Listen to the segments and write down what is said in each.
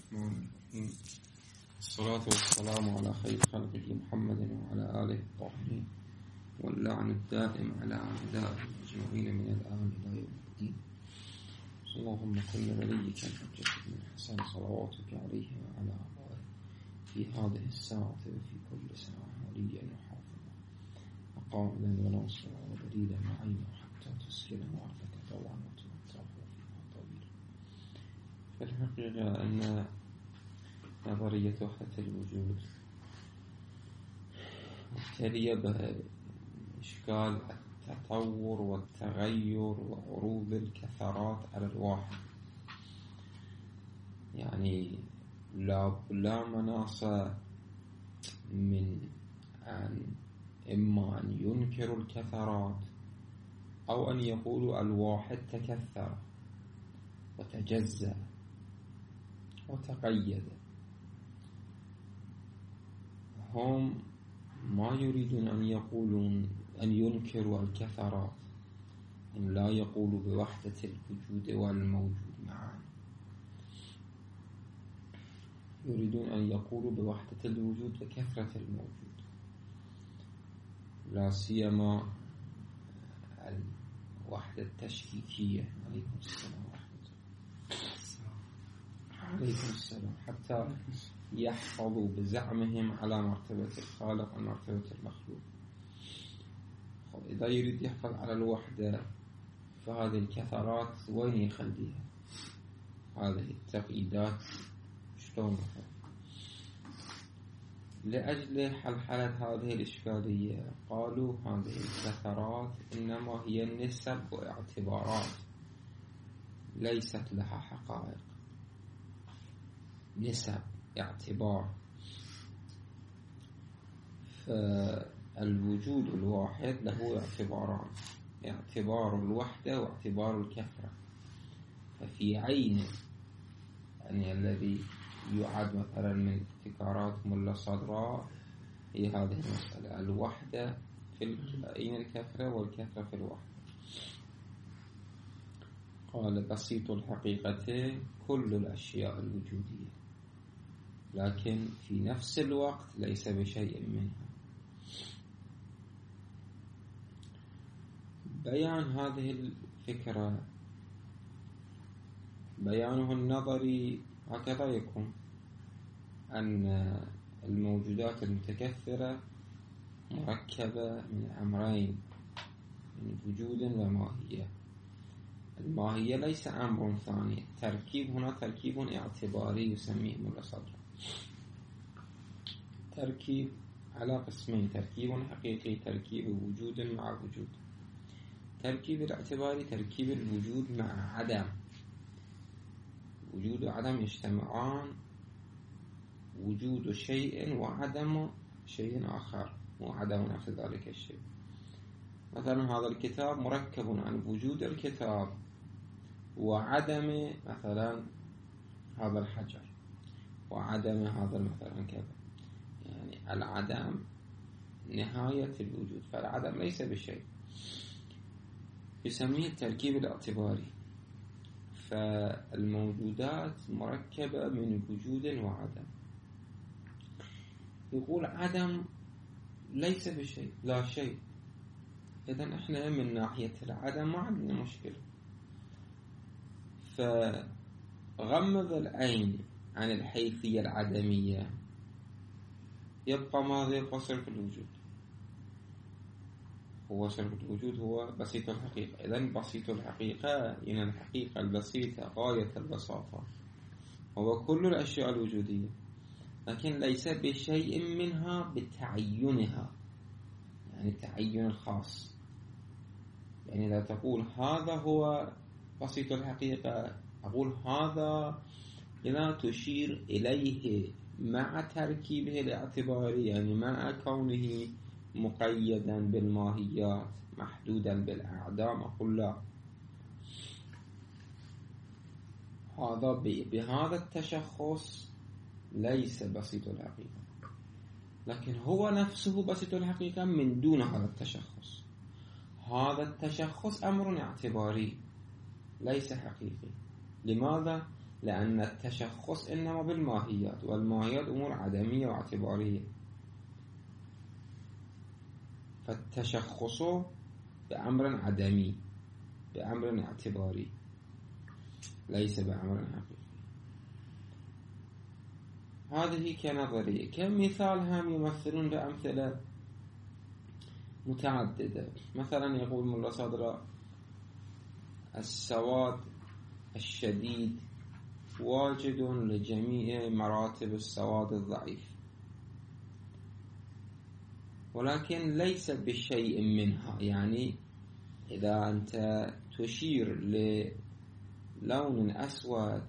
الرحمن الرحيم. الصلاة والسلام على خير خلقه محمد وعلى آله الطاهرين، واللعن الدائم على أعدائه أجمعين من الآن إلى يوم الدين. اللهم كن وليك الحجة بن الحسن صلواتك عليه وعلى آبائه في هذه الساعة وفي كل ساعة وليا وحافظا وقائلا وناصرا ودليلا معينا حتى تسكنه أرضك طوعا وتمتعه فيها طويلا. في الحقيقة أن نظرية وحدة الوجود مبتلية بإشكال التطور والتغير وعروض الكثرات على الواحد، يعني لا مناص من أن إما أن ينكروا الكثرات أو أن يقولوا الواحد تكثر وتجزأ وتقيد. هم ما يريدون أن ينكروا الكثرات، أن لا يقولوا بوحدة الوجود والموجود معا، يريدون أن يقولوا بوحدة الوجود وكثرة الموجود، لا سيما الوحدة التشكيكية. عليكم السلام ورحمة الله. عليكم السلام. حتى يحفظوا بزعمهم على مرتبة الخالق ومرتبة المخلوق. إذا يريد يحفظ على الوحدة فهذه الكثرات وين يخليها؟ هذه التقييدات شلون نفهم؟ لأجل حلحلة هذه الإشكالية قالوا هذه الكثرات إنما هي نسب واعتبارات ليست لها حقائق. نسب اعتبار. فالوجود الواحد له اعتباران، اعتبار الوحدة واعتبار الكثرة. ففي عين يعني الذي يعد مثلا من ابتكارات ملا صدراء هي هذه المسألة، الوحدة في عين الكثرة والكثرة في الوحدة. قال بسيط الحقيقة كل الأشياء الوجودية، لكن في نفس الوقت ليس بشيء منها. بيان هذه الفكرة بيانه النظري هكذا يكون أن الموجودات المتكثرة مركبة من أمرين، من وجود وماهية. الماهية ليس أمر ثاني، تركيب هنا تركيب اعتباري يسميه ملا صدراء. تركيب على قسمين، تركيب حقيقي تركيب وجود مع وجود. تركيب الاعتباري تركيب الوجود مع عدم. وجود وعدم يجتمعان، وجود شيء وعدم شيء آخر، وعدم نفس ذلك الشيء. مثلا هذا الكتاب مركب عن وجود الكتاب وعدم مثلا هذا الحجر وعدم هذا مثلا كذا، يعني العدم نهاية الوجود، فالعدم ليس بشيء، يسميه التركيب الاعتباري. فالموجودات مركبة من وجود وعدم. يقول عدم ليس بشيء، لا شيء، إذن إحنا من ناحية العدم ما عندنا مشكلة. فغمض العين عن الحيثية العدمية يبقى ماذا؟ يبقى صرف الوجود. هو صرف الوجود هو بسيط الحقيقة. إذن بسيط الحقيقة إن الحقيقة البسيطة غاية البساطة هو كل الأشياء الوجودية، لكن ليس بشيء منها بتعينها، يعني التعين الخاص. يعني لا تقول هذا هو بسيط الحقيقة، أقول هذا إذا تشير إليه مع تركيبه الاعتباري، يعني مع كونه مقيدا بالماهيات محدودا بالأعدام، أقول لا، هذا بهذا التشخص ليس بسيط الحقيقة، لكن هو نفسه بسيط الحقيقة من دون هذا التشخص. هذا التشخص أمر اعتباري ليس حقيقي. لماذا؟ لأن التشخص إنما بالماهيات، والماهيات أمور عدمية واعتبارية، فالتشخص بأمر عدمي، بأمر اعتباري، ليس بأمر حقيقي. هذه كنظرية. كمثال هم يمثلون بأمثلة متعددة. مثلا يقول ملا صدر: السواد الشديد واجد لجميع مراتب السواد الضعيف، ولكن ليس بشيء منها. يعني إذا أنت تشير للون أسود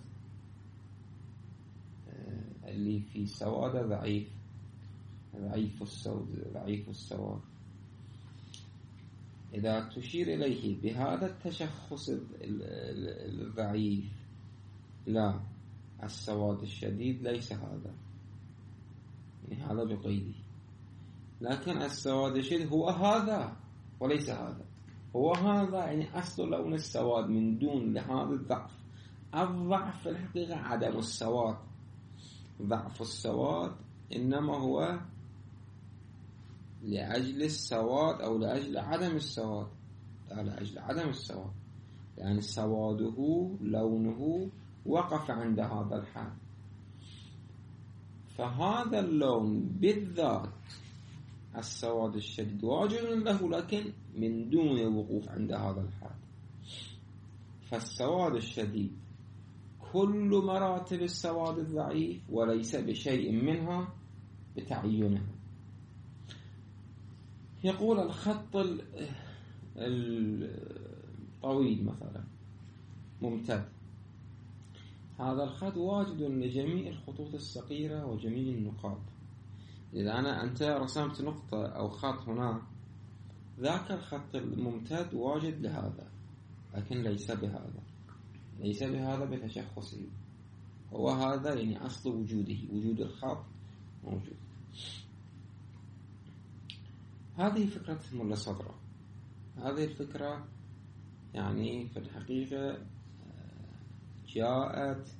اللي في سواد ضعيف، ضعيف السواد، إذا تشير إليه بهذا التشخص الضعيف، لا، السواد الشديد ليس هذا، يعني هذا بقيده. لكن السواد الشديد هو هذا وليس هذا، هو هذا، يعني أصل لون السواد من دون لهذا الضعف. الضعف في الحقيقة عدم السواد، ضعف السواد إنما هو لأجل السواد أو لأجل عدم السواد، لا، لأجل عدم السواد، يعني سواده لونه وقف عند هذا الحد. فهذا اللون بالذات السواد الشديد واجد له، لكن من دون وقوف عند هذا الحد. فالسواد الشديد كل مراتب السواد الضعيف، وليس بشيء منها بتعينها. يقول الخط الطويل مثلا ممتد، هذا الخط واجد لجميع الخطوط الصغيرة وجميع النقاط. إذا أنت رسمت نقطة أو خط هنا، ذاك الخط الممتد واجد لهذا، لكن ليس بهذا، ليس بهذا بتشخصه. هو هذا يعني أصل وجوده، وجود الخط موجود. هذه فكرة ملا صدر. هذه الفكرة يعني في الحقيقة جاءت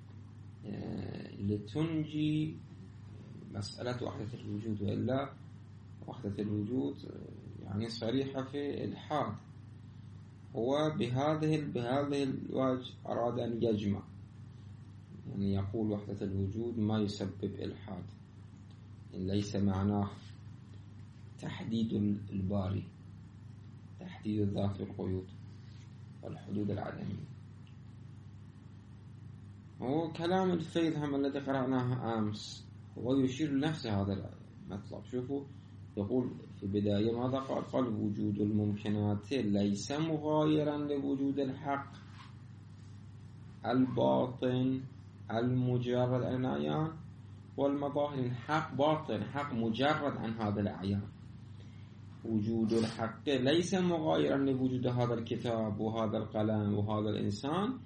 لتنجي مسألة وحدة الوجود، وإلا وحدة الوجود يعني صريحة في الإلحاد. هو بهذه الوجه أراد أن يجمع، يعني يقول وحدة الوجود ما يسبب إلحاد، ليس معناه تحديد الباري، تحديد الذات القيود والحدود العدمية. هو كلام الفيض هم الذي قرأناه أمس هو يشير لنفس هذا المطلب. شوفوا، يقول في بداية ماذا قال: وجود الممكنات ليس مغايرا لوجود الحق الباطن المجرد عن الأعيان والمظاهر. الحق باطن، حق مجرد عن هذا الأعيان. وجود الحق ليس مغايرا لوجود هذا الكتاب وهذا القلم وهذا الإنسان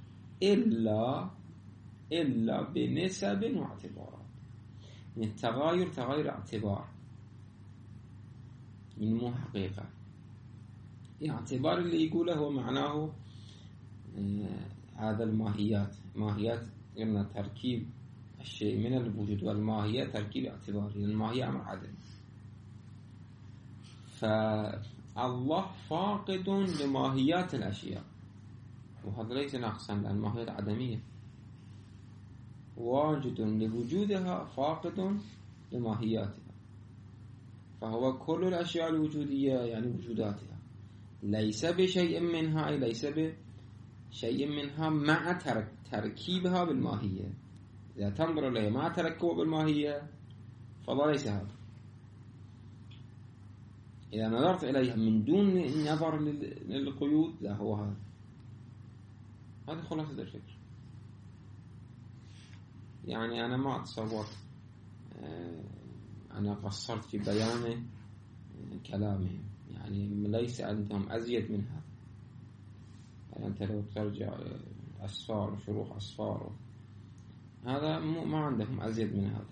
إلا بنسب واعتبارات. يعني التغاير تغير اعتبار، من مو حقيقة. الاعتبار اللي يقوله هو معناه هذا الماهيات. ماهيات قلنا تركيب الشيء من الوجود، والماهية تركيب اعتباري، الماهية أمر عدم. فالله فاقد لماهيات الأشياء، وهذا ليس ناقصا، لأن الماهيات عدمية. واجد لوجودها، فاقد لماهياتها. فهو كل الأشياء الوجودية يعني وجوداتها، ليس بشيء منها، أي ليس بشيء منها مع تركيبها بالماهية. إذا تنظر إليه مع تركبه بالماهية فالله ليس هذا. إذا نظرت إليها من دون نظر للقيود، لا، هو هذا. هذه خلاصة الفكرة. يعني أنا ما أتصور أنا قصرت في بيان كلامهم، يعني ليس عندهم أزيد من هذا. يعني أنت لو ترجع أسفار وشروح أسفار، هذا ما عندهم أزيد من هذا.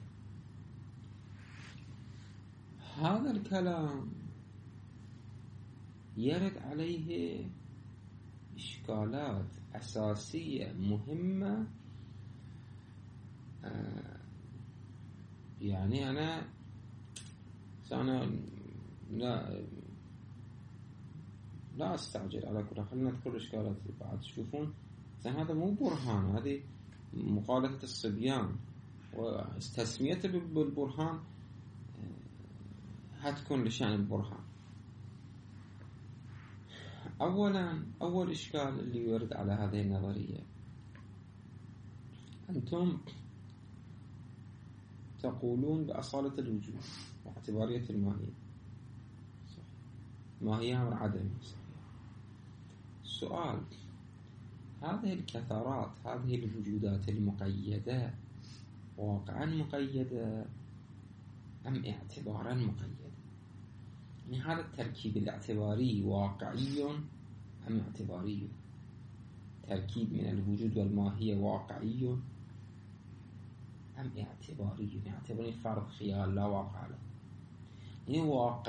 هذا الكلام يرد عليه إشكالات أساسية مهمة يعني أنا لا أستعجل. على كل حال ندخل إشكالات بعد تشوفون. هذا مو برهان، هذه مقالة الصبيان، وتسميته بالبرهان هتكون لشأن البرهان. أول إشكال اللي يرد على هذه النظرية، أنتم تقولون بأصالة الوجود واعتبارية الماهية. ماهية أمر عدمي. السؤال، هذه الكثرات، هذه الوجودات المقيدة واقعا مقيدة أم اعتبارا مقيدة؟ يعني هذا التركيب الاعتباري واقعي أم اعتباري؟ تركيب من الوجود والماهية واقعي أم اعتباري؟ اعتباري فرض خيال لا واقع له. يعني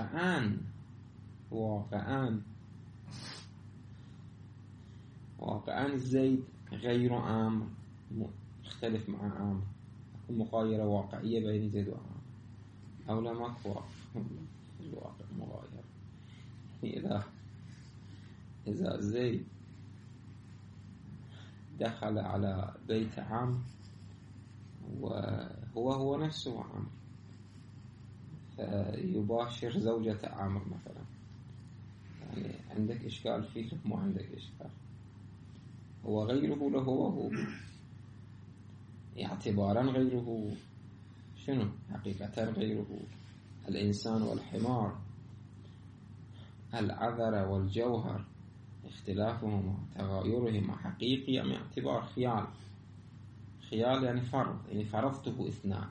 واقعا زيد غير أمر مختلف مع أمر، مغايرة واقعية بين زيد وأمر، أو لا ماكو الواقع مغاير. يعني إذا زيد دخل على بيت عمرو وهو نفسه عمرو، فيباشر زوجة عمرو مثلا، يعني عندك إشكال فيه؟ مو عندك إشكال. هو غيره له هو اعتبارا غيره. شنو حقيقة غيره؟ الإنسان والحمار، العذر والجوهر، اختلافهما تغايرهما حقيقي أم اعتبار خيال يعني فرض، يعني فرضته اثنان.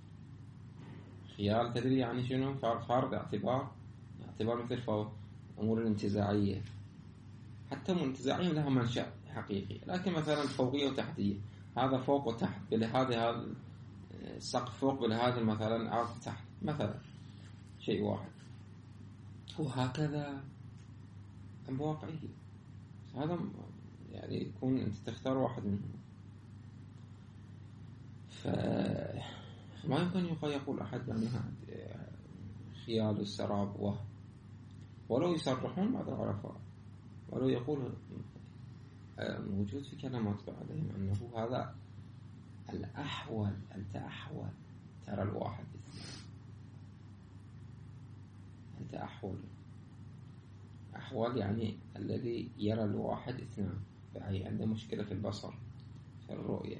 خيال تدري يعني شنو؟ فرض اعتبار مثل أمور الانتزاعية. حتى الانتزاعية لها منشأ حقيقي، لكن مثلا فوقية وتحتية، هذا فوق وتحت، هذا السقف فوق هذا مثلا عرض تحت مثلا، شيء واحد. وهكذا أم واقعي؟ هذا يعني يكون أنت تختار واحد منهم. فما يمكن يقول أحد بأنها خيال السراب ولو يصرحون بعض العرفاء، ولو يقول موجود في كلمات بعضهم أنه هذا الأحول. أنت ترى الواحد اثنان، أنت أحول يعني الذي يرى الواحد اثنان، فهي عنده مشكلة في البصر، في الرؤية.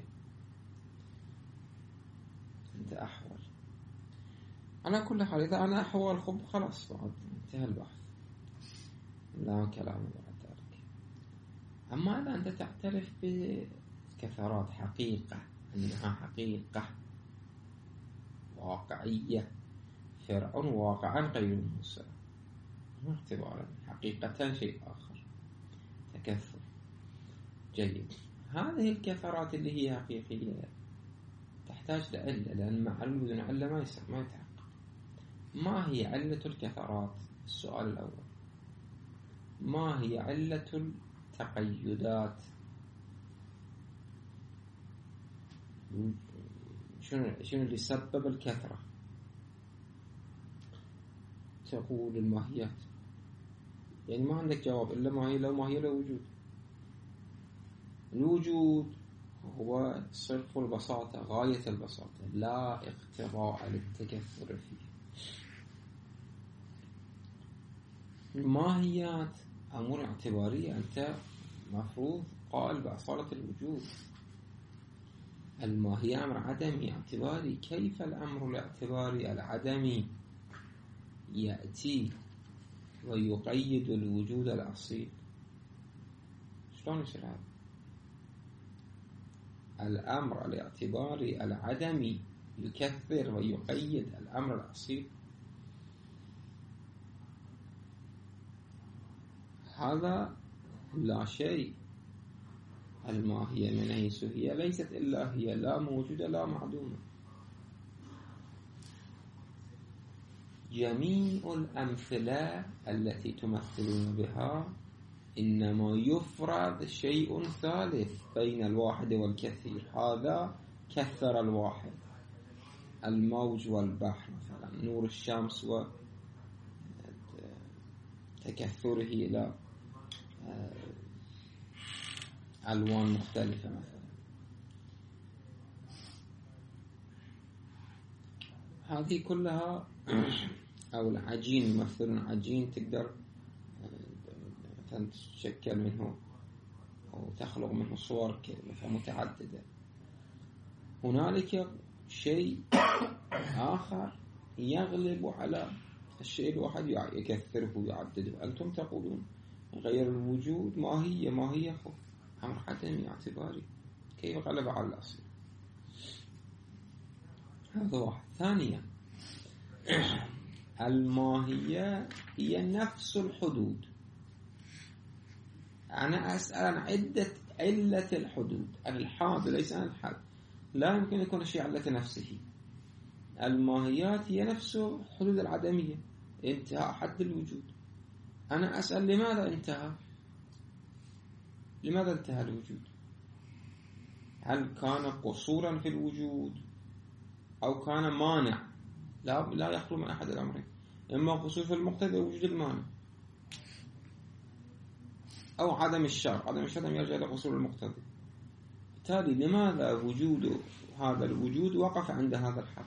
أنت أحول. على كل حال إذا أنا أحول خلاص بعد انتهى البحث، لا كلام بعد ذلك. أما إذا أنت تعترف بكثرات حقيقة، أنها حقيقة واقعية، فرعون واقعا غير موسى، اعتبارا حقيقة شيء آخر، تكثر. جيد. هذه الكثرات اللي هي حقيقية تحتاج لعلة، لأن معلوم بدون علة ما يتحقق. ما هي علة الكثرات؟ السؤال الأول، ما هي علة التقيدات؟ شنو اللي سبب الكثرة؟ تقول الماهيات، يعني ما عندك جواب إلا ماهية. لو ماهية لا وجود. الوجود هو صرف البساطة، غاية البساطة، لا اقتضاء للتكثر فيه. الماهيات أمور اعتبارية، أنت مفروض قال بأصالة الوجود. الماهية أمر عدمي اعتباري. كيف الأمر الاعتباري العدمي يأتي ويقيد الوجود الأصيل؟ شلون يصير هذا؟ الأمر الاعتباري العدمي يكثر ويقيد الأمر الأصيل؟ هذا لا شيء. الماهية من حيث هي ليست إلا هي، لا موجودة لا معدومة. جميع الأمثلة التي تمثلون بها إنما يفرض شيء ثالث بين الواحد والكثير. هذا كثر الواحد، الموج والبحر مثلا، نور الشمس وتكثره إلى ألوان مختلفة مثلا. هذه كلها أو العجين يمثلون عجين تقدر تشكل منه أو تخلق منه صور متعددة. هنالك شيء آخر يغلب على الشيء الواحد يكثره ويعدده. أنتم تقولون غير الوجود ما هي أمر عدمي اعتباري، كيف غلب على الأصل؟ هذا واحد. ثانيا الماهية هي نفس الحدود. أنا أسأل عن علة الحدود. الحاد ليس عن الحد، لا يمكن يكون شيء علة نفسه. الماهيات هي نفس الحدود العدمية، انتهاء حد الوجود. أنا أسأل لماذا انتهى؟ لماذا انتهى الوجود؟ هل كان قصورا في الوجود أو كان مانع؟ لا يخلو من أحد الأمرين، إما قصور في المقتضى وجود المانع، أو عدم الشرط. عدم الشرط يرجع إلى قصور المقتضى. بالتالي لماذا وجود هذا الوجود وقف عند هذا الحد؟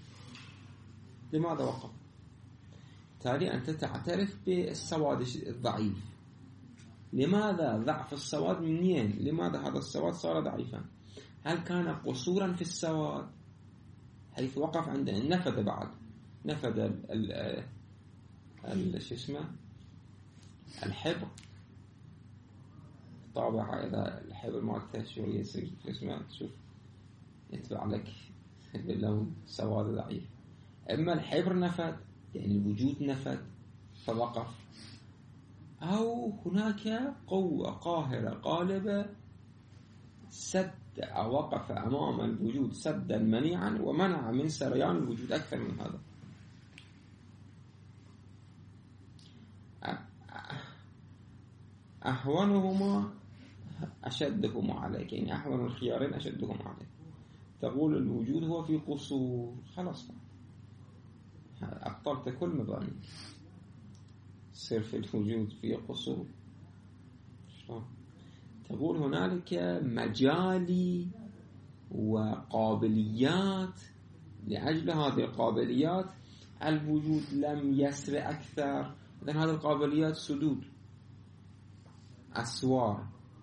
لماذا وقف؟ بالتالي أنت تعترف بالسواد الضعيف. لماذا ضعف السواد منين؟ لماذا هذا السواد صار ضعيفا؟ هل كان قصورا في السواد حيث وقف عند نفذ بعد نفذ الحبر طابع إذا الحبر مالته شوري يصير تشوف يتبع لك باللون سواد ضعيف. إما الحبر نفذ يعني الوجود نفذ فوقف، أو هناك قوة قاهرة غالبة سد أو وقف أمام الوجود سدا منيعا ومنع من سريان الوجود أكثر من هذا. أهونهما أشدهما عليك، يعني أهون الخيارين أشدهما عليك. تقول الوجود هو في قصور، خلاص أبطلت كل مباني. صير في الوجود في قصور. تقول هنالك مجالي وقابليات، لأجل هذه القابليات الوجود لم يسر أكثر. إذن هذه القابليات سدود أسوار.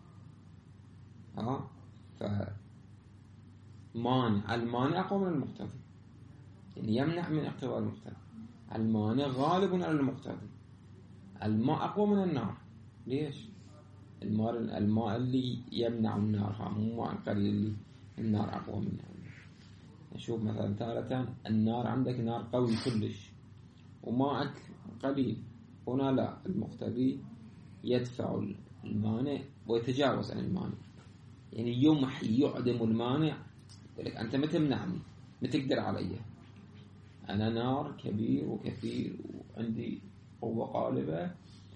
المانع أقوى من المقتضي، يعني يمنع من اقتضاء المقتضي. المانع غالب على المقتضي. الماء أقوى من النار. ليش؟ الماء اللي يمنع النار، مو ماء قليل اللي النار أقوى منه. نشوف مثلا تارة النار عندك نار قوي كلش وماء قليل، هنا لا، المقتضي يدفع المانع ويتجاوز عن المانع، يعني يمحي يعدم المانع. يقول لك أنت ما تمنعني، ما تقدر علي، أنا نار كبير وكثير وعندي قوة غالبة،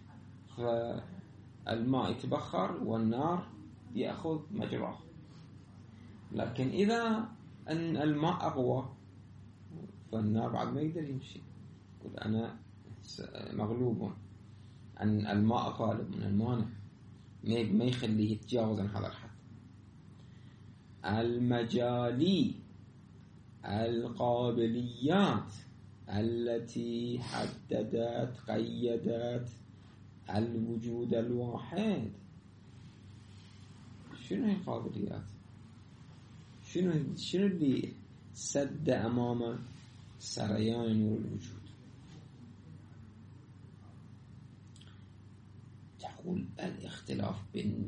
فالماء يتبخر والنار يأخذ مجراه. لكن إذا أن الماء أقوى فالنار بعد ما يقدر يمشي، يقول أنا مغلوب، أن الماء غالب من المانع، ما يخليه يتجاوز عن هذا الحد. المجالي القابليات التي حددت قيدت الوجود الواحد. شنو هي القابليات؟ شنو اللي سد أمام سريان نور الوجود؟ تقول الاختلاف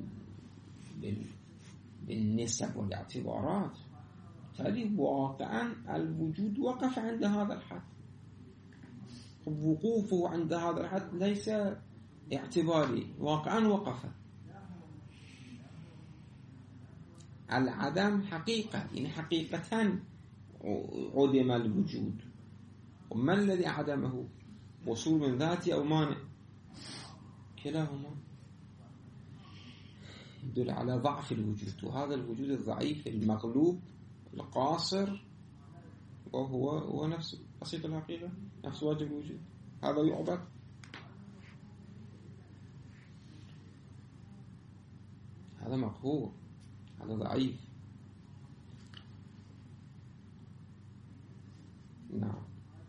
بالنسب والاعتبارات. تالي واقعا الوجود وقف عند هذا الحد، وقوفه عند هذا الحد ليس اعتباري، واقعا وقف. العدم حقيقة، يعني حقيقة عدم الوجود. وما الذي عدمه؟ وصول من ذاتي أو مانع؟ كلاهما يدل على ضعف الوجود، وهذا الوجود الضعيف المغلوب القاصر وهو نفس بسيط الحقيقة، نفس واجب الوجود. هذا يعبد؟ هذا مقهور، هذا ضعيف. نعم.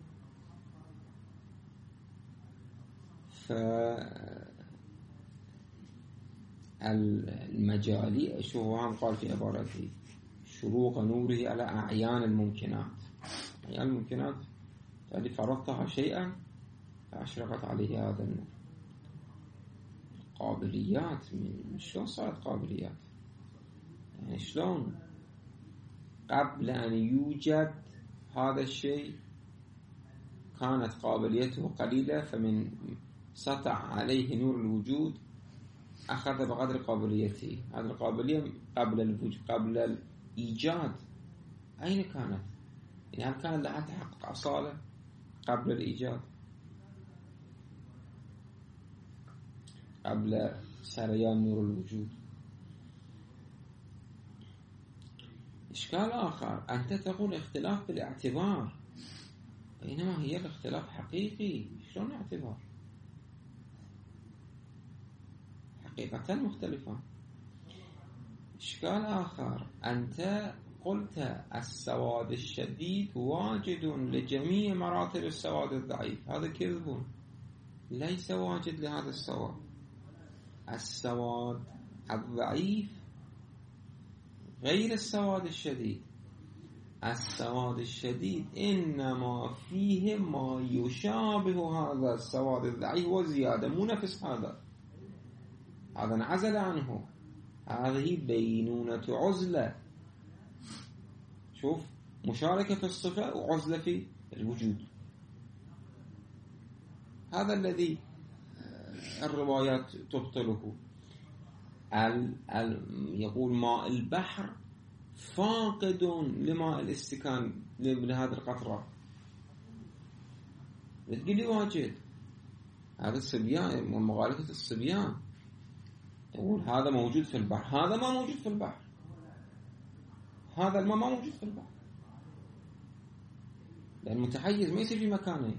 فالمجالي شو هو عم قال في عبارته شروق نوره على أعيان الممكنات. أعيان الممكنات يعني فرضتها شيئا فأشرقت عليه هذا النور. قابليات، من شلون صارت قابليات؟ يعني شلون قبل أن يوجد هذا الشيء كانت قابليته قليلة، فمن سطع عليه نور الوجود أخذ بقدر قابليته. هذه القابلية قبل الوجود، قبل الإيجاد أين كانت؟ يعني هل كانت لها تحقق أصالة قبل الإيجاد، قبل سريان نور الوجود؟ إشكال آخر، أنت تقول اختلاف بالاعتبار، بينما هي الاختلاف حقيقي. شلون اعتبار؟ حقيقة مختلفة. إشكال آخر، أنت قلت السواد الشديد واجد لجميع مراتب السواد الضعيف. هذا كذب، ليس واجد لهذا السواد. السواد الضعيف غير السواد الشديد. السواد الشديد إنما فيه ما يشابه هذا السواد الضعيف وزيادة، مو نفس هذا. هذا انعزل عنه. هذه بينونة عزلة. شوف، مشاركة في الصفة وعزلة في الوجود. هذا الذي الروايات تبطله. يقول ماء البحر فاقد لماء الاستكان لهذه القطرة. بتقول لي واجد، هذا الصبيان ومغالطة الصبيان. يقول هذا موجود في البحر، هذا ما موجود في البحر. هذا الماء ما موجود في البحر، لأن متحيز ما يصير في مكانه.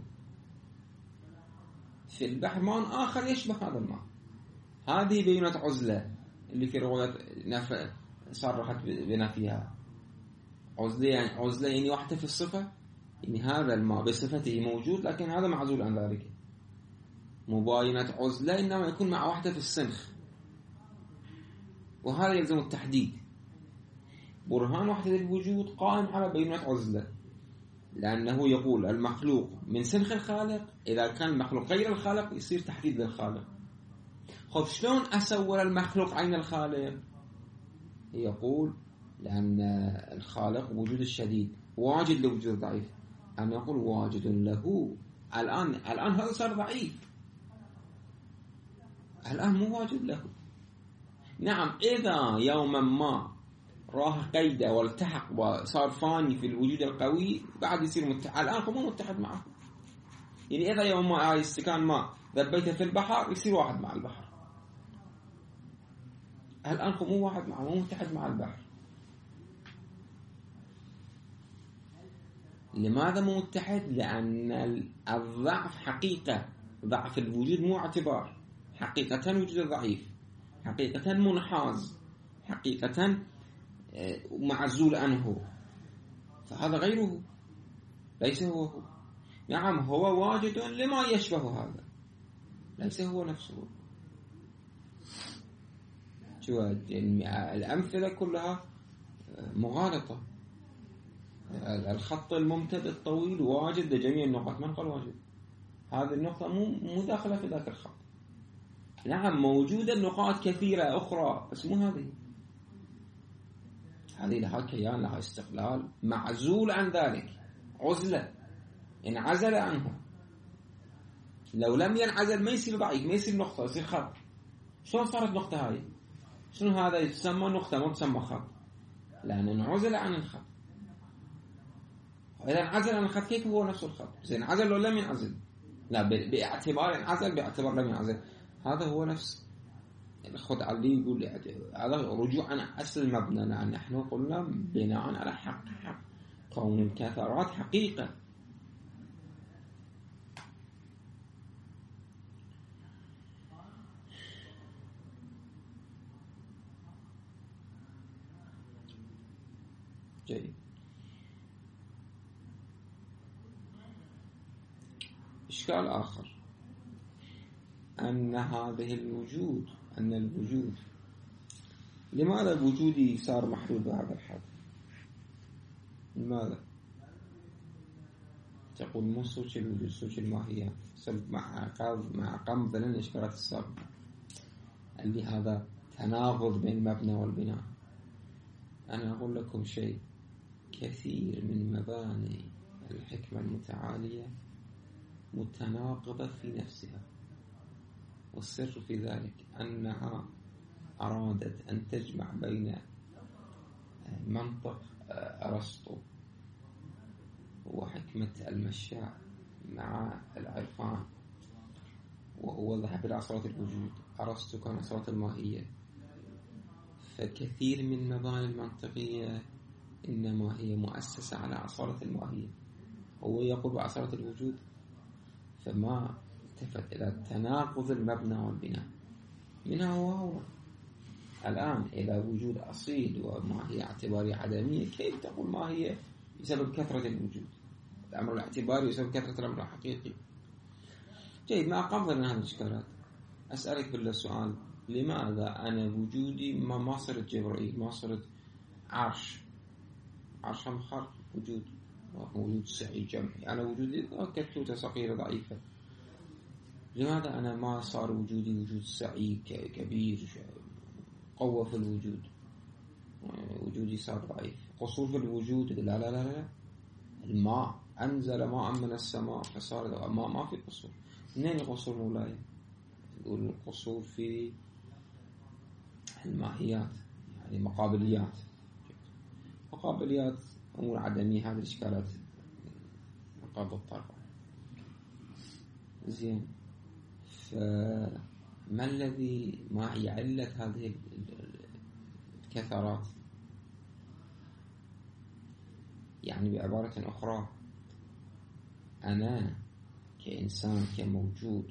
في البحر ماء آخر يشبه هذا الماء. هذه بينة عزلة اللي في رواية صرحت بنفيها. عزلة يعني واحدة في الصفة، يعني هذا الماء بصفته موجود لكن هذا معزول عن ذلك. مباينة عزلة إنما يكون مع واحدة في السنخ، وهذا يلزم التحديد. برهان وحدة الوجود قائم على بينة عزلة، لأنه يقول المخلوق من سنخ الخالق. إذا كان المخلوق غير الخالق يصير تحديد للخالق. خب شلون أسول المخلوق عين الخالق؟ يقول لأن الخالق وجود الشديد واجد لوجود الضعيف. أنا أقول واجد له. الآن هذا صار ضعيف، الآن مو واجد له. نعم، إذا يوما ما راه قيده والتحق وصار فاني في الوجود القوي بعد يصير متحد. الآن هو مو متحد معه. يعني إذا يوم ما هاي استكان ماء ذبيته في البحر يصير واحد مع البحر. الآن هو مو واحد معه، مو متحد مع البحر. لماذا مو متحد؟ لأن الضعف حقيقة، ضعف الوجود مو اعتبار. حقيقة وجود الضعيف، حقيقة منحاز، حقيقة معزول عنه. فهذا غيره، ليس هو. نعم هو واجد لما يشبه هذا، ليس هو نفسه. شو الأمثلة كلها مغالطة. الخط الممتد الطويل واجد لجميع النقط. من قال واجد؟ هذه النقطة مو داخلة في ذاك الخط. نعم موجودة نقاط كثيرة أخرى بس مو هذه. هذه لها كيان، لها استقلال، معزول عن ذلك، عزلة، انعزل عنه. لو لم ينعزل ما يصير ضعيف، ما يصير نقطة، يصير خط. شلون صارت نقطة هاي؟ شنو هذا يسمى نقطة ما تسمى خط؟ لأن انعزل عن الخط. إذا انعزل عن الخط كيف هو نفس الخط؟ زين انعزل لو لم ينعزل؟ لا، باعتبار انعزل، باعتبار لم ينعزل. هذا هو نفس الخد علي يقول هذا رجوع عن أصل المبنى. نحن قلنا بناء على حق كون الكثرات حقيقة. جيد. إشكال آخر أن الوجود لماذا الوجود صار محدود بهذا الحد؟ لماذا؟ تقول مو سوش الوجود، سوش الماهية، مع قمض لنا الإشكالات السابقة اللي هذا تناقض بين المبنى والبناء. أنا أقول لكم شيء، كثير من مباني الحكمة المتعالية متناقضة في نفسها، والسر في ذلك أنها أرادت أن تجمع بين منطق أرسطو وحكمة المشاع مع العرفان، وهو ذهب إلى أصالة الوجود. أرسطو كان أصالة الماهية، فكثير من المباني المنطقية إنما هي مؤسسة على أصالة الماهية، هو يقول بأصالة الوجود، فما التفت إلى تناقض المبنى والبناء. منها هو الآن إذا وجود أصيل وماهية اعتبارية عدمية، كيف تقول ماهية بسبب كثرة الوجود؟ الأمر الاعتباري بسبب كثرة الأمر الحقيقي. جيد، ما أقام لنا هذه الإشكالات. أسألك بالله سؤال، لماذا أنا وجودي ما صرت جبرائيل، ما صرت عرش هم خارج وجود سعي جمعي، أنا وجودي كتلوتة صغيرة ضعيفة. لماذا أنا ما صار وجودي وجود سعي كبير، قوة في الوجود، وجودي صار ضعيف، قصور في الوجود؟ لا لا لا لا، الماء أنزل ماء من السماء فصار ماء، ما في قصور. منين القصور مولاي؟ يقول القصور في الماهيات، يعني مقابليات أمور عدمية. هذه الإشكالات نقاط الطرف. زين، فما الذي ما هي علة هذه الكثرات؟ يعني بعبارة أخرى، أنا كإنسان كموجود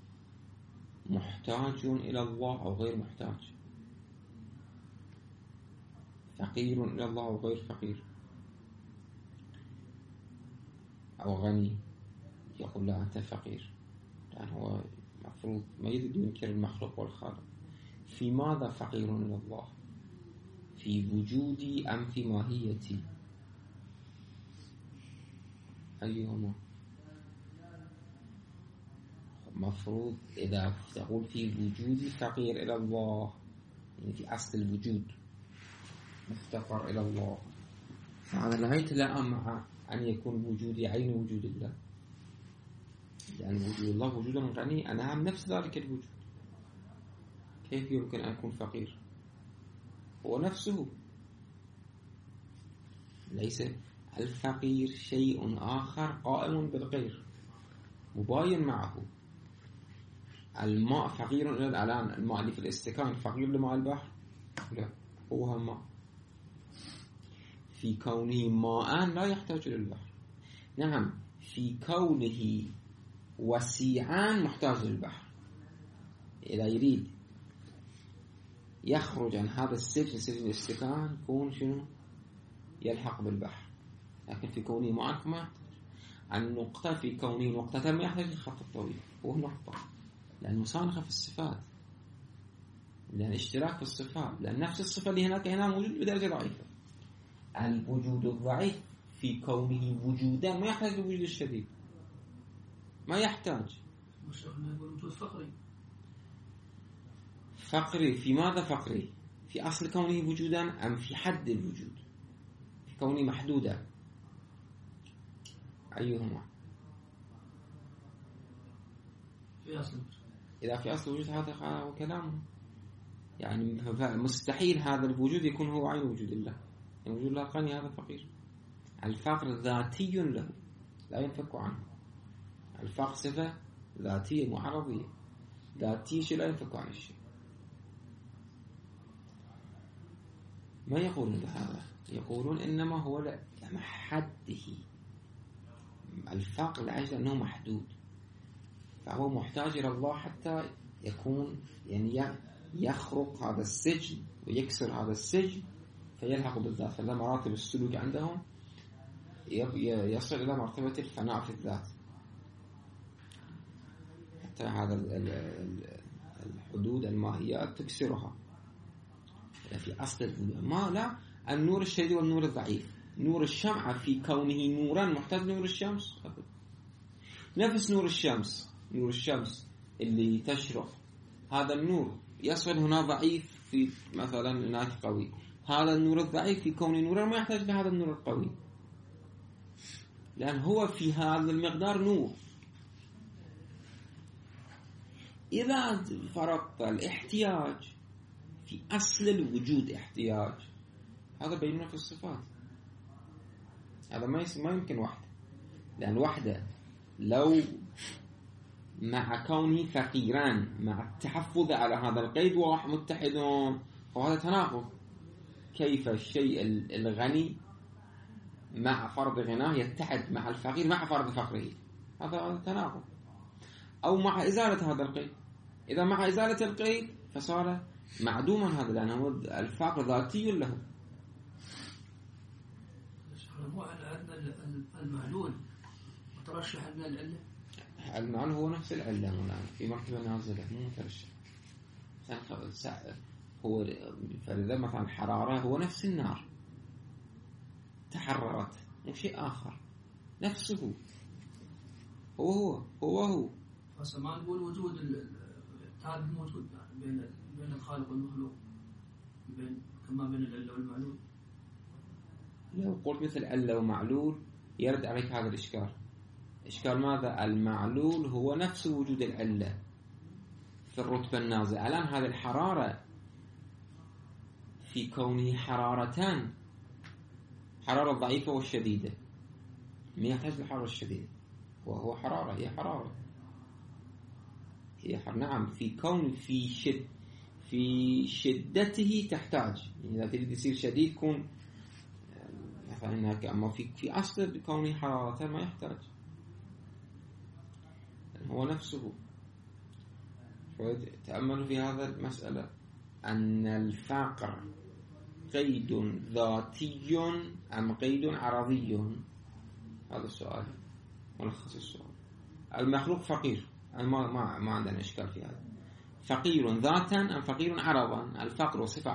محتاج إلى الله أو غير محتاج، فقير إلى الله أو غير فقير، أو غني. يقول لا أنت فقير، لأن هو مفروض ما يريد ينكر المخلوق والخالق. في ماذا فقير إلى الله؟ في وجودي أم في ماهيتي؟ أيهما؟ مفروض إذا تقول في وجودي فقير إلى الله، يعني في أصل الوجود مفتقر إلى الله، فهذا لا يتلائم مع أن يكون وجودي عين وجود الله، لأن وجود الله وجود غني، أنا هم نفس ذلك الوجود. كيف يمكن أن أكون فقير؟ هو نفسه. ليس الفقير شيء آخر قائم بالغير مباين معه. الماء فقير إلى الآن، الماء اللي في الاستكان فقير لماء البحر؟ لا، هو الماء في كونه ماء لا يحتاج للبحر. نعم، في كونه وسيعان محتاج للبحر. إذا يريد يخرج عن هذا السجن، سجن الاستكان، يكون شنو؟ يلحق بالبحر. لكن في كونه ماء ما يحتاج. النقطة في كونه نقطة ما يحتاج للخط الطويل، هو نقطة، لأن مسانخة في الصفات، لأن اشتراك في الصفات، لأن نفس الصفة اللي هنا موجود بدرجة ضعيفة. الوجود الضعيف في كونه وجودا ما يحتاج للوجود الشديد، ما يحتاج. مشتقنا يقول وجود فقري في ماذا فقري؟ في أصل كونه وجودا أم في حد الوجود؟ في كونه محدودا، أيهما؟ في أصل. إذا في أصل الوجود هذا هو كلامه، يعني مستحيل هذا الوجود يكون هو عين وجود الله. يعني وجود الله غني، هذا فقير. الفقر ذاتي له لا ينفك عنه. الفقر صفة ذاتية معرضية، ذاتية شيء لا ينفك عن الشيء. ما يقولون بهذا، يقولون إنما هو مع حده. الفقر لأجل أنه محدود، فهو محتاج إلى الله حتى يكون يعني يخرق هذا السجن ويكسر هذا السجن فيلحق بالذات. فلا مراتب السلوك عندهم يصل إلى مرتبة الفناء في الذات، حتى هذا الحدود الماهيات تكسرها. في أصل ما لا النور الشديد والنور الضعيف. نور الشمعة في كونه نورا محتاج نور الشمس، نفس نور الشمس، نور الشمس اللي تشرق، هذا النور يصل هنا ضعيف في مثلا هناك قوي، هذا النور الضعيف في كونه نورا ما يحتاج لهذا النور القوي، لأن هو في هذا المقدار نور. إذا فرضت الاحتياج في أصل الوجود احتياج، هذا بيننا في الصفات. هذا ما يمكن وحده، لأن وحده لو مع كونه فقيران مع التحفظ على هذا القيد ومتحدون، فهذا تناقض. كيف الشيء الغني مع فرض غناه يتحد مع الفقير مع فرض فقره؟ هذا تناقض. أو مع إزالة هذا القيد، إذا مع إزالة القيد فصار معدوما هذا، لأنه الفقر ذاتي له. هو عندنا المعلول مترشح لنا العلة. المعلول هو نفس العلة مولانا في مرتبة نازلة مو مترشح. هو فلذا مثلا الحرارة هو نفس النار تحررت، مو شيء آخر، نفسه هو. هسه ما نقول وجود الاتحاد الموجود بين الخالق والمخلوق، كما بين العلة والمعلول. لو قلت مثل علة ومعلول يرد عليك هذا الإشكال. إشكال ماذا؟ المعلول هو نفس وجود العلة في الرتبة النازلة. الآن هذه الحرارة في كونه حرارتان، حرارة ضعيفة والشديدة، ما يحتاج للحرارة الشديدة، وهو حرارة، هي حرارة، نعم في كون في شدته تحتاج. إذا تريد يصير شديد كون مثلا، أما في أصل كونه حرارة ما يحتاج، هو نفسه. تأملوا في هذا المسألة، أن الفقر قيد ذاتي أم قيد عرضي؟ هذا السؤال ملخص السؤال. المخلوق فقير، ما عندنا إشكال في هذا. فقير ذاتا أم فقير عرضا؟ الفقر صفة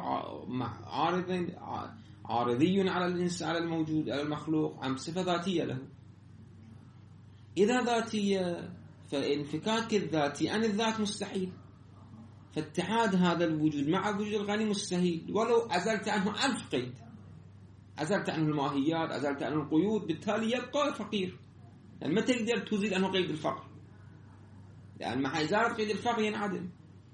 عارضي على الإنسان، على الموجود، على المخلوق، أم صفة ذاتية له؟ إذا ذاتية فانفكاك الذاتي عن الذات مستحيل، فاتحاد هذا الوجود مع وجود الغني مستحيل، ولو أزلت عنه 1000 قيد، أزلت عنه الماهيات، أزلت عنه القيود، بالتالي يبقى فقير. يعني ما تقدر تزيد عنه قيد الفقر، لأن مع إزالة قيد الفقر ينعدم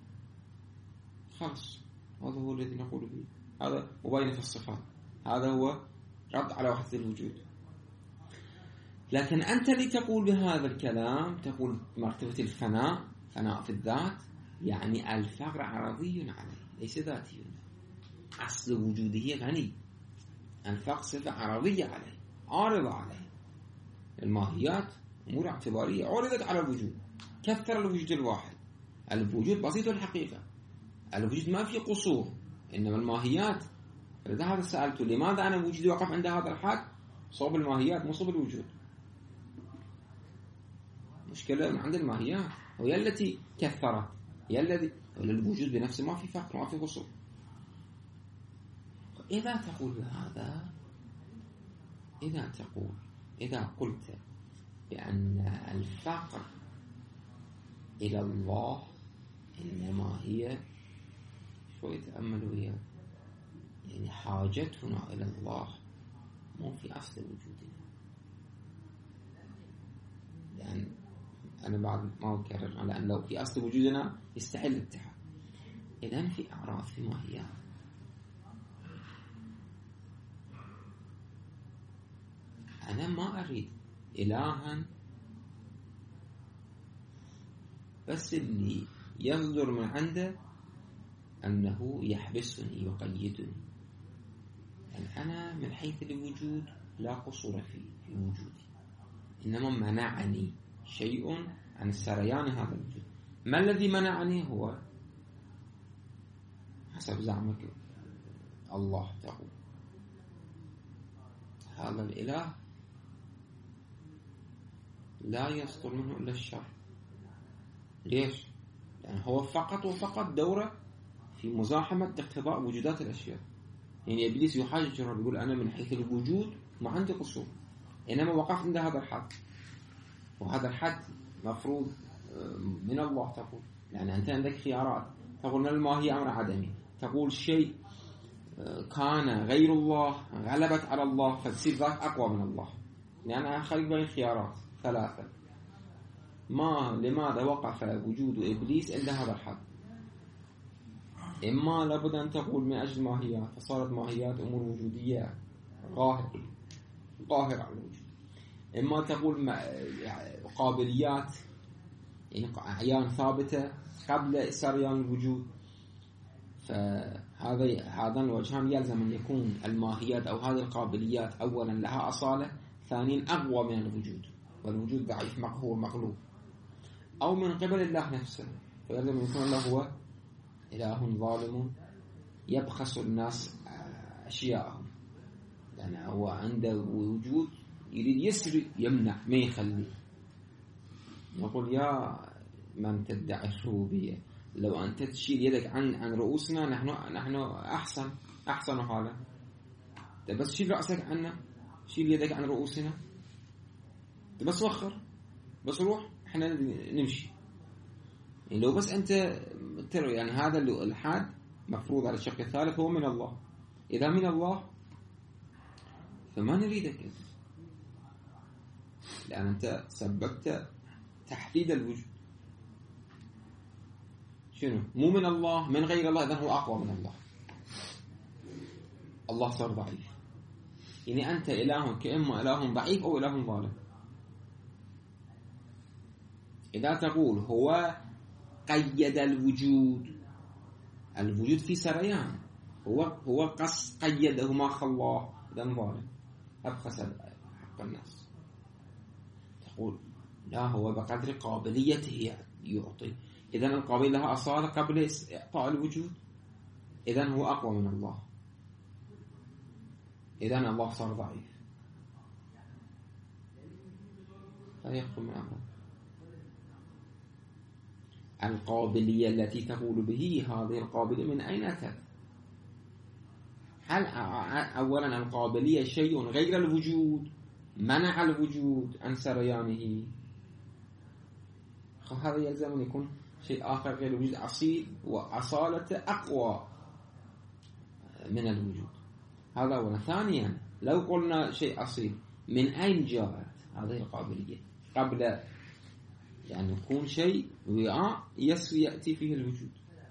خلاص. هذا هو الذي نقول به، هذا مبين في الصفات، هذا هو رد على وحدة الوجود. لكن أنت اللي تقول بهذا الكلام تقول مرتبة الفناء، فناء في الذات، يعني الفقر عرضي عليه ليس ذاتي، أصل وجوده غني، الفقر صفة عرضية عليه، عارضة عليه. الماهيات أمور اعتبارية عرضت على الوجود، كثر الوجود الواحد، الوجود بسيط الحقيقة، الوجود ما في قصور، إنما الماهيات. فإذا هذا سألته لماذا أنا وجودي وقف عند هذا الحد؟ صوب الماهيات مو صوب الوجود. مشكلة من عند الماهيات، وهي التي كثرت، هي الذي الوجود بنفسه ما في فقر، ما في قصور. إذا تقول هذا، إذا قلت بأن الفقر إلى الله إنما هي شوية تأملوا هي يعني حاجتنا إلى الله مو في أصل وجودنا. لأن أنا بعد ما أكرر على أن لو في أصل وجودنا يستحيل الاتحاد. إذن في أعراض، في ماهيات. أنا ما أريد إلها بس اللي يصدر من عنده أنه يحبسني يقيدني. يعني أنا من حيث الوجود لا قصور في وجودي، إنما منعني شيء عن سريان هذا الوجود. ما الذي منعني؟ هو حسب زعمك الله تقول هذا الإله لا يصدر منه إلا الشر. ليش؟ لأن هو فقط وفقط دوره في مزاحمة اقتضاء وجودات الأشياء. يعني إبليس يحاجج الرب يقول أنا من حيث الوجود ما عندي قصور، إنما وقف عند هذا الحد، وهذا الحد مفروض من الله تقول. يعني أنت عندك خيارات، تقول ما هي أمر عدمي، تقول شيء كان غير الله غلبت على الله فتصير ذاك أقوى من الله. يعني أنا خلق بين خيارات ثلاثة. لماذا وقف وجود إبليس عند هذا الحد؟ إما لابد أن تقول من أجل ماهيات، فصارت ماهيات أمور وجودية ظاهرة على الوجود. إما تقول قابليات، يعني أعيان ثابتة قبل سريان الوجود. فهذا الوجهان يلزم أن يكون الماهيات أو هذه القابليات أولا لها أصالة، ثانيا أقوى من الوجود، والوجود ضعيف هو مغلوب، أو من قبل الله نفسه، فيلزم أن يكون الله هو إله ظالم يبخس الناس أشياءهم، لأن هو عنده وجود يريد يسري يمنع ما يخلي. يقول يا من تدعي الربوبية لو أنت تشيل يدك عن رؤوسنا نحن أحسن حالا. بس شيل رأسك عنا، شيل يدك عن رؤوسنا، بس وخر، بس روح احنا نمشي. يعني لو بس أنت ترى يعني هذا الحاد مفروض على الشق الثالث هو من الله. إذا من الله فما نريدك أنت، لأن أنت سببت تحديد الوجود. شنو؟ مو من الله، من غير الله، إذن هو أقوى من الله. الله صار ضعيف. يعني أنت إله كإما إله ضعيف أو إله ظالم. إذا تقول هو قيد الوجود في سريان، هو قيده ما خلاه، إذن ظالم أبخس حق الناس. تقول لا، هو بقدر قابليته يعطي، إذن القابلية لها أصالة قبل إعطاء الوجود، إذن هو أقوى من الله، إذن الله صار ضعيف. فيحكم من أمره. القابلية التي تقول به هذه القابلية من أين أتت؟ هل أولا القابلية شيء غير الوجود منع الوجود عن سريانه؟ هذا يلزم أن يكون شيء آخر غير الوجود أصيل وأصالته أقوى من الوجود. هذا أولا. ثانيا لو قلنا شيء أصيل، من أين جاءت هذه القابلية؟ قبل يعني يكون شيء وعاء يأتي فيه الوجود،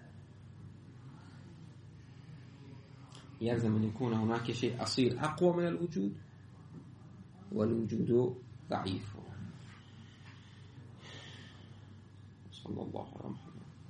يلزم أن يكون هناك شيء أصيل أقوى من الوجود، والوجود ضعيف. صلى الله عليه وسلم.